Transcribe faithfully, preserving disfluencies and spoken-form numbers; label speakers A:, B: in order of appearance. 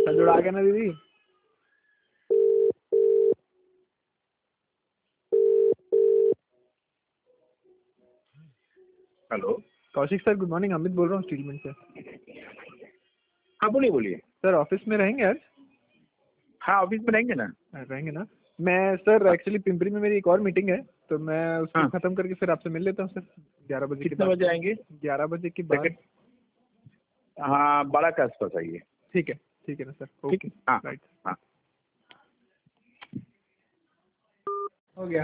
A: पैसा जुड़ा के ना दीदी।
B: Hello
A: Kaushik sir good morning, Amit बोल रहा हूँ स्टील मिल से।
B: हाँ बोलिए बोलिए।
A: सर ऑफिस में रहेंगे आज?
B: हाँ ऑफिस में रहेंगे ना।
A: रहेंगे ना। मैं सर एक्चुअली पिंपरी में मेरी एक और मीटिंग है, तो मैं उसको
B: हाँ।
A: खत्म करके फिर आपसे मिल लेता हूँ सर ग्यारह बजे के
B: कितने
A: बाद।
B: बजे आएंगे?
A: ग्यारह बजे के बाद।
B: हाँ बारह के आसपास आइए।
A: ठीक है ठीक है ना सर,
B: ठीक।
A: ओके
B: हाँ
A: राइट।
B: हाँ।
A: हो गया।